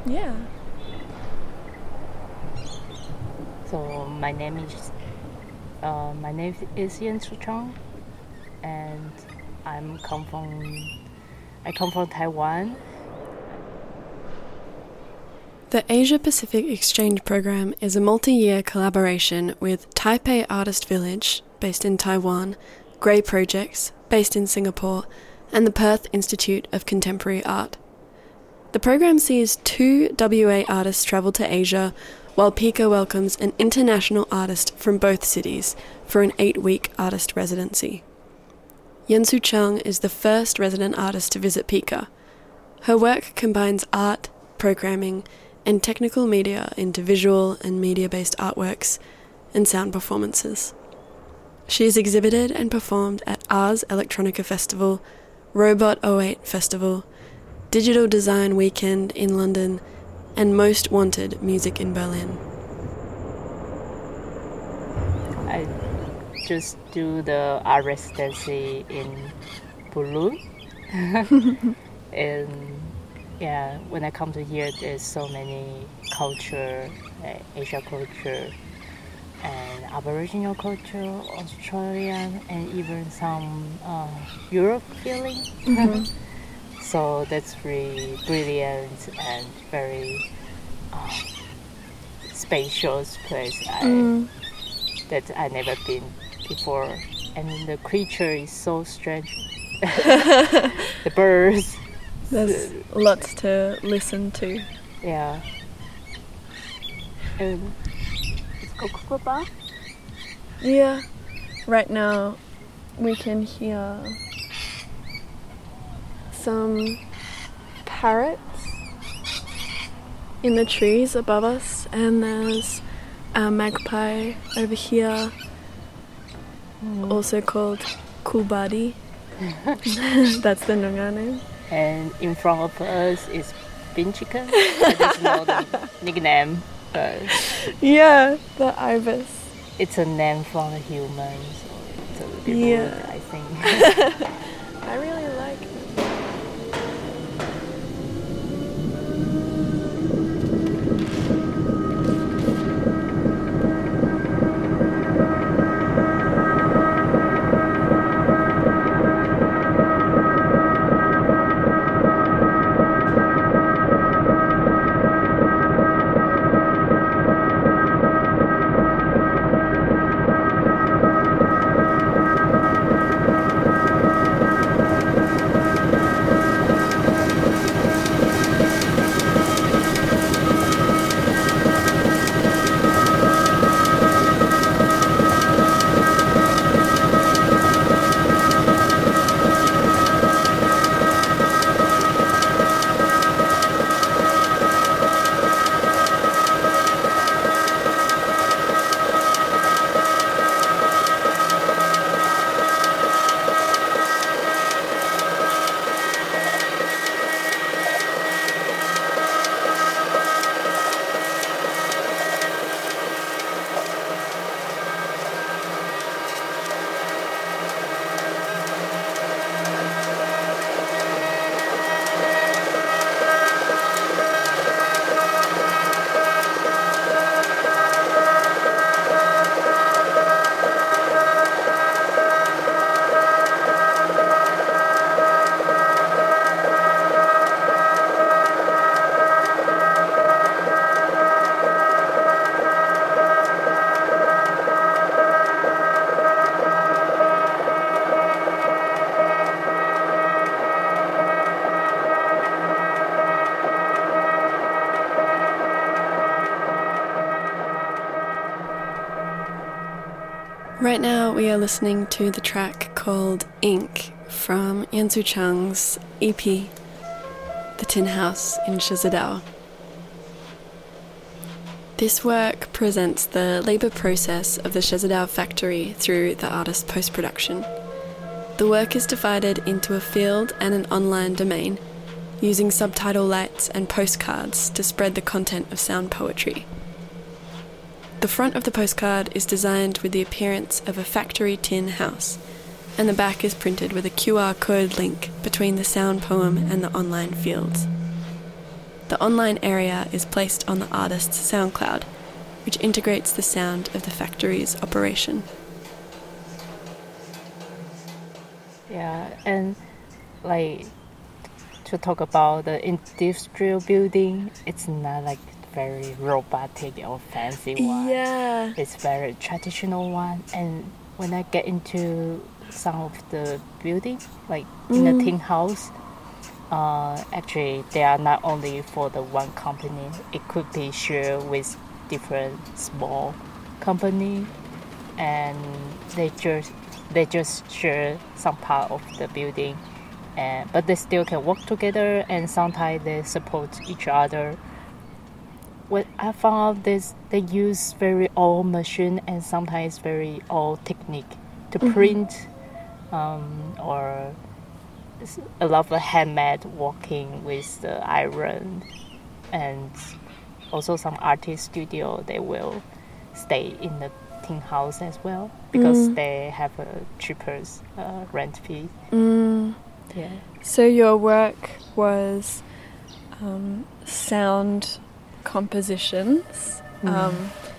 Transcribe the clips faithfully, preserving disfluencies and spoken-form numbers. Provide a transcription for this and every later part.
Yeah. So my name is uh, my name is Yan-Su Chang, and I'm come from I come from Taiwan. The Asia-Pacific Exchange Program is a multi-year collaboration with Taipei Artist Village, based in Taiwan, Grey Projects, based in Singapore, and the Perth Institute of Contemporary Art. The program sees two W A artists travel to Asia, while Pika welcomes an international artist from both cities for an eight-week artist residency. Yan-Su Chang is the first resident artist to visit Pika. Her work combines art, programming, and technical media into visual and media-based artworks and sound performances. She has exhibited and performed at Ars Electronica Festival, Robot oh eight Festival, Digital Design Weekend in London, and Most Wanted Music in Berlin. I just do the art residency in Boulogne. And yeah, when I come to here, there's so many culture, uh, Asia culture, and Aboriginal culture, Australian, and even some uh, Europe feeling. Mm-hmm. So that's really brilliant and very uh, spacious place I, Mm. that I never been before. And the creature is so strange. The birds. There's lots to listen to. Yeah. And it's Kokokaba. Yeah. Right now, we can hear some parrots in the trees above us, and there's a magpie over here, Mm. also called Kubadi. That's the Noongar name. And in front of us is Bin Chicken. I just know the nickname, but Yeah, the ibis. it's a name from a human, so it's a little bit Yeah. rude, I think. I really like it. Right now we are listening to the track called Ink from Yan-Su Chang's E P, The Tin House in Shizadao. This work presents the labour process of the Shizadao factory through the artist's post-production. The work is divided into a field and an online domain, using subtitle lights and postcards to spread the content of sound poetry. The front of the postcard is designed with the appearance of a factory tin house, and the back is printed with a Q R code link between the sound poem and the online fields. the online area is placed on the artist's SoundCloud, which integrates the sound of the factory's operation. Yeah, and like to talk about the industrial building, it's not like very robotic or fancy one. Yeah. It's very traditional one. And when I get into some of the building, like in Mm. the tin house, uh, actually they are not only for the one company. It could be shared with different small company, and they just they just share some part of the building, and but they still can work together, and sometimes they support each other. What I found out is they use very old machine and sometimes very old technique to Mhm. print, um, or s- a lot of handmade working with the iron, and also some artist studio they will stay in the tin house as well because Mm. they have a cheaper uh, rent fee. Mm. Yeah. So your work was um, sound compositions, Mm. um,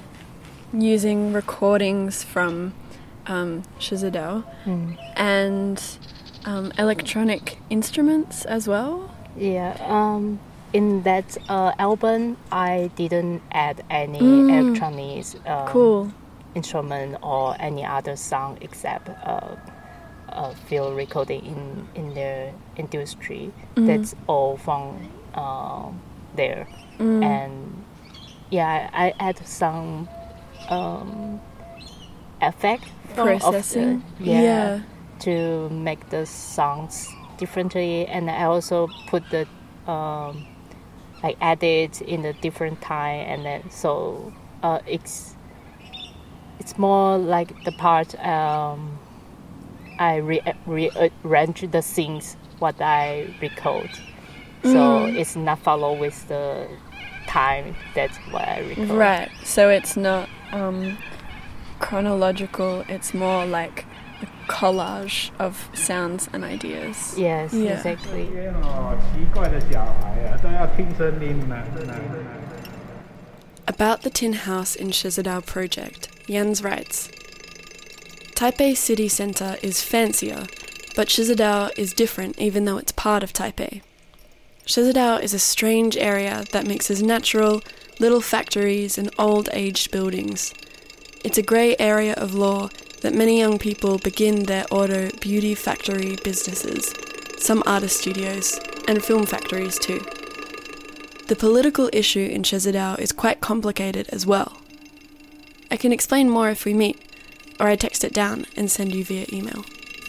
using recordings from um, Shizadao Mm. and um, electronic instruments as well. Yeah. Um, in that uh, album, I didn't add any Mm. electronics um, Cool. instrument or any other sound except uh, uh, field recording in in the industry. Mm. That's all from uh, there. Mm. And yeah, I add some um, effect from- of the- Processing. yeah, Yeah. to make the sounds differently, and I also put the um, like add it in a different time, and then so uh, it's it's more like the part um, I re- rearrange the things what I record. So Mm. it's not follow with the time. That's what I record. Right. So it's not um, chronological. It's more like a collage of sounds and ideas. Yes, Yeah. exactly. 这些哦，奇怪的小孩啊，都要听声音呢。 About the tin house in Shizadao project, Jens writes, Taipei city centre is fancier, but Shizadao is different even though it's part of Taipei. Shizadao is a strange area that mixes natural, little factories and old-aged buildings. It's a grey area of law that many young people begin their auto beauty factory businesses, some artist studios, and film factories too. The political issue in Shizadao is quite complicated as well. I can explain more if we meet, or I text it down and send you via email.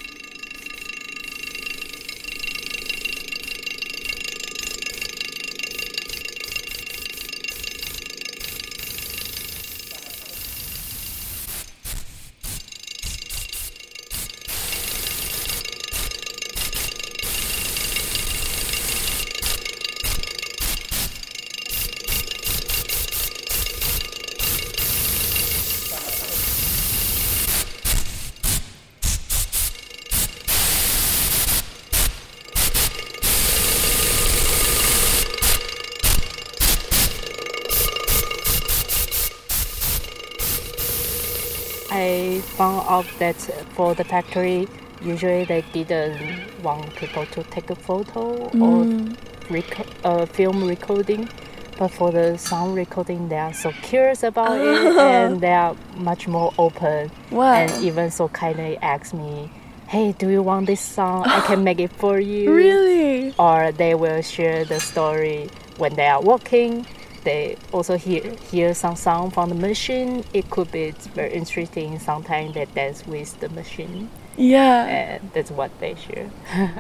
I found out that for the factory, usually they didn't want people to take a photo Mm. or rec- uh, film recording. But for the sound recording, they are so curious about it, and they are much more open. Wow. And even so kindly ask me, hey, do you want this song? I can make it for you. Really? Or they will share the story when they are walking. They also hear hear some sound from the machine. It could be very interesting. Sometimes they dance with the machine, Yeah. and that's what they share.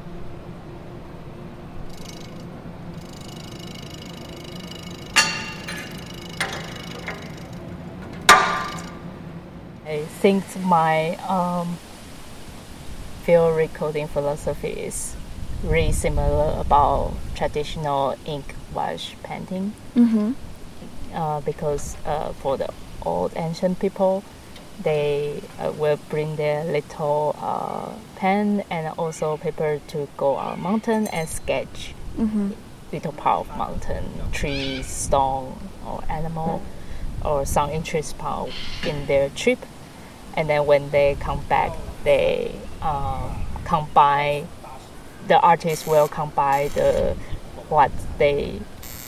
I think my um, field recording philosophy is really similar about traditional ink wash painting. Mm-hmm. Uh, because uh, for the old ancient people, they uh, will bring their little uh, pen and also paper to go on mountain and sketch Mm-hmm. little part of mountain, tree, stone, or animal, or some interest part in their trip. And then when they come back, they uh, combine, the artist will combine the what they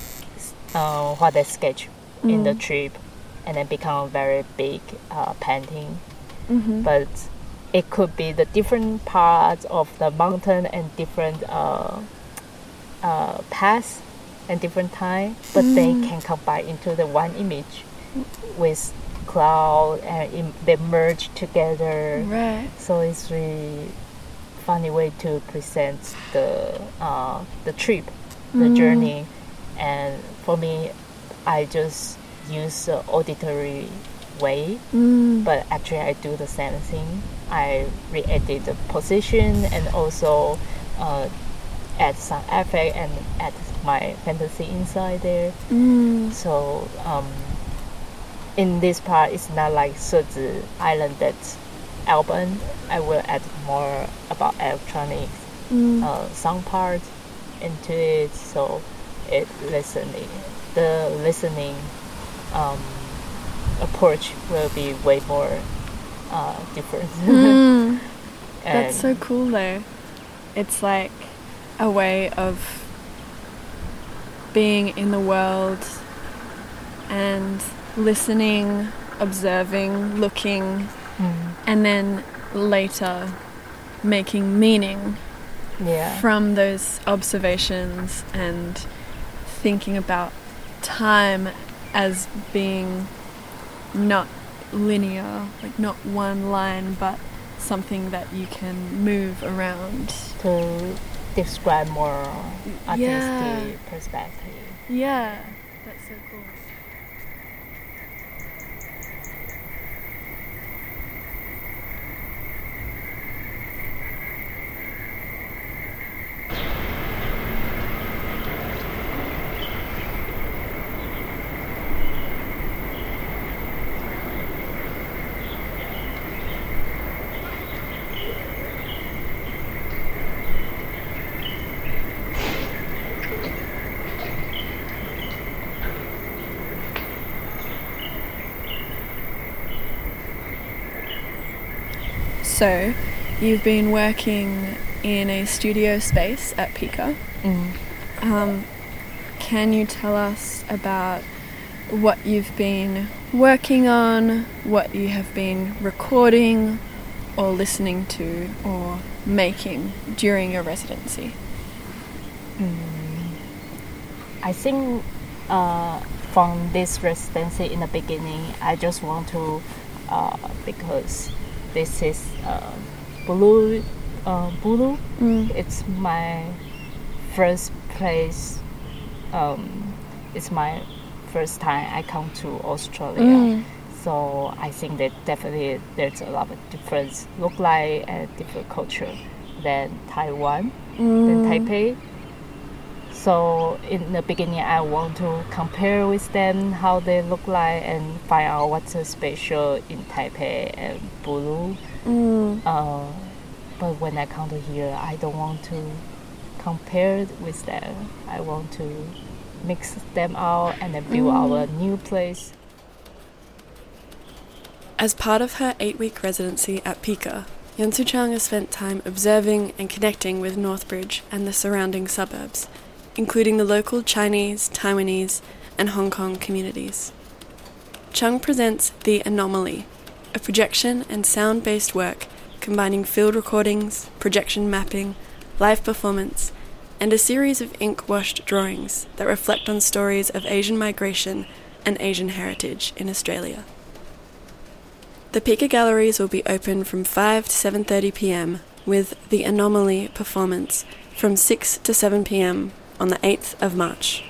uh, what they sketch mm. in the trip, and then become a very big uh, painting. Mm-hmm. But it could be the different parts of the mountain and different uh, uh, paths and different time, but mm. they can combine into the one image with cloud, and im- they merge together. Right. So it's really funny way to present the uh, the trip, the mm. journey. And for me, I just use the auditory way, mm. but actually I do the same thing. I re-edit the position and also uh, add some effect and add my fantasy inside there. Mm. So um, in this part, it's not like Sezi Island that album. I will add more about electronic mm. uh, sound part into it. So it listening, the listening um, approach will be way more uh, different. Mm. That's so cool though. It's like a way of being in the world and listening, observing, looking, mm. and then later making meaning yeah. from those observations and thinking about time as being not linear, like not one line, but something that you can move around. To describe more artistic yeah. perspective. Yeah, that's so cool. So, you've been working in a studio space at Pika. Mm. Um, can you tell us about what you've been working on, what you have been recording or listening to or making during your residency? Mm. I think uh, from this residency in the beginning, I just want to, uh, because this is uh, Bulu, uh, Bulu. Mm. It's my first place. Um, it's my first time I come to Australia. Mm. So I think that definitely there's a lot of difference, look like and different culture than Taiwan, mm. than Taipei. So in the beginning, I want to compare with them how they look like and find out what's so special in Taipei and Bulu. Mm. Uh, but when I come to here, I don't want to compare with them. I want to mix them out and then build mm. our new place. As part of her eight-week residency at Pika, Yeonsu Chung has spent time observing and connecting with Northbridge and the surrounding suburbs, including the local Chinese, Taiwanese, and Hong Kong communities. Chung presents The Anomaly, a projection and sound-based work combining field recordings, projection mapping, live performance, and a series of ink-washed drawings that reflect on stories of Asian migration and Asian heritage in Australia. The Pika Galleries will be open from five to seven thirty p.m, with The Anomaly performance from six to seven p.m. on the eighth of March.